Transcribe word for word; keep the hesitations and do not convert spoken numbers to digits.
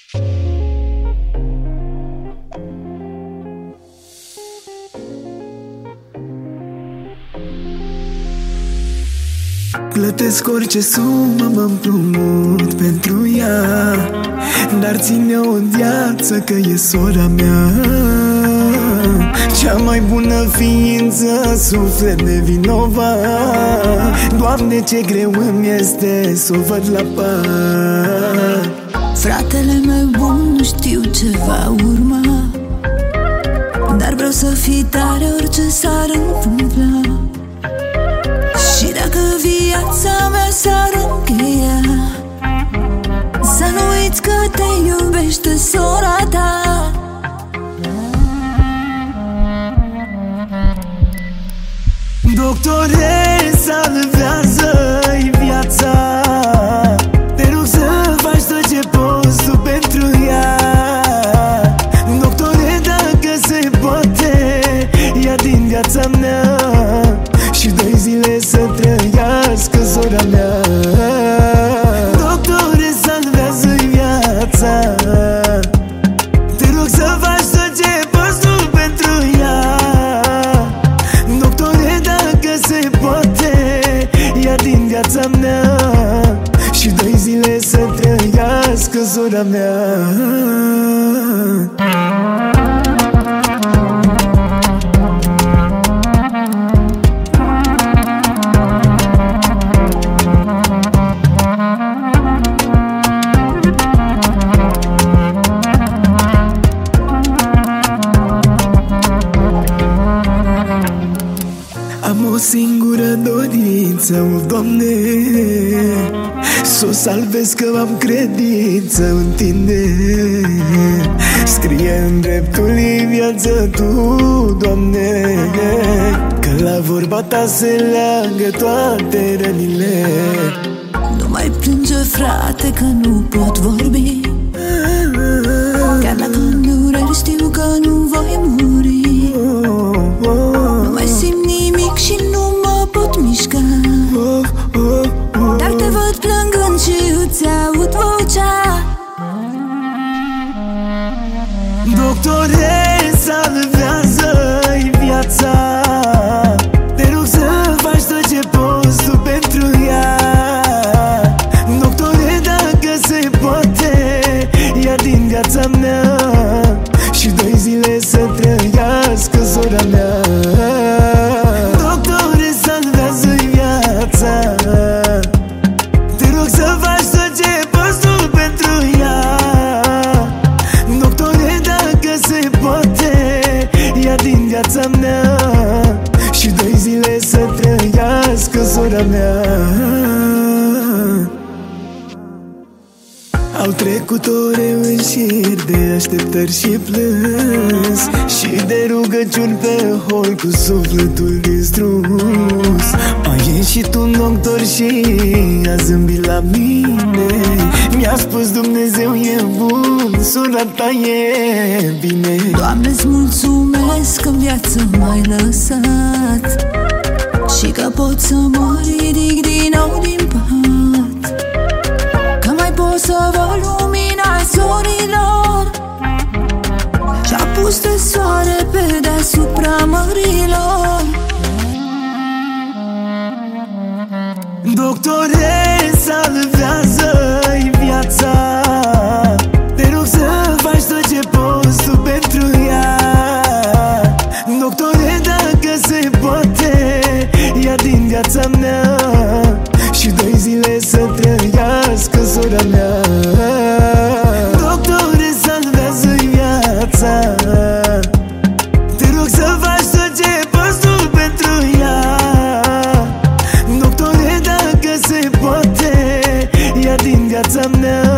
Plătesc orice sumă, mă împrumut pentru ea, dar ține-o în viață că e sora mea. Cea mai bună ființă, suflet nevinovat. Doamne, ce greu îmi este să o văd la pat. Fratele meu bun, nu știu ce va urma, dar vreau să fii tare orice s-ar întâmpla. Și dacă viața mea s-ar încheia, să nu uiți că te iubește sora ta. Doctore, salvează-i viața, te rog să faci tot ce poți tu pentru ea. Doctore, dacă se poate, ia din viața mea și doi zile să trăiască sora mea. Doctore, salvează-i viața, te rog să faci tot ce poți tu pentru ea. Doctore, dacă se poate, ia din viața mea și doi zile să trăiască sora mea. Am o singură dorință, o, Doamne, s-o salvez că am credință în Tine. Scrie în dreptul-i viață Tu, Doamne, că la vorba Ta se leagă toate rănile. Nu mai plânge, frate, că nu pot vorbi, chiar dacă în dureri știu că nu voi muri. Nu mai simt nimic și nu mă pot mișca, dar te văd plângând și îți aud vocea. Doctore, salvează-i viața, te rog să faci tot ce poți tu pentru ea. Doctore, dacă se poate, ia din viața mea și doi zile să trăiască sora mea. Doctore, salvează-i viața, te rog să faci tot ce poți tu pentru ea. Doctore, dacă se poate, ia din viața mea și doi zile să trăiască sora mea. Au trecut ore în șir de așteptări și plâns și de rugăciuni pe hol cu sufletul distrus. A ieșit un doctor și a zâmbit la mine, mi-a spus Dumnezeu e bun, sora ta e bine. Doamne, îți mulțumesc că în viață m-ai lăsat și că pot să mă ridic din nou din pat, că mai pot să văd lumina sorilor și-a pus de soare pe deasupra mărilor. Doctore, salvează-i viața, te rog să faci tot ce poți tu pentru ea. Doctore, dacă se poate, ia din viața mea și doi zile să trăiască sora mea. Doctore, salvează-i viața, te rog să faci tot ce poți tu pentru ea. Doctore, dacă se poate, ia din viața mea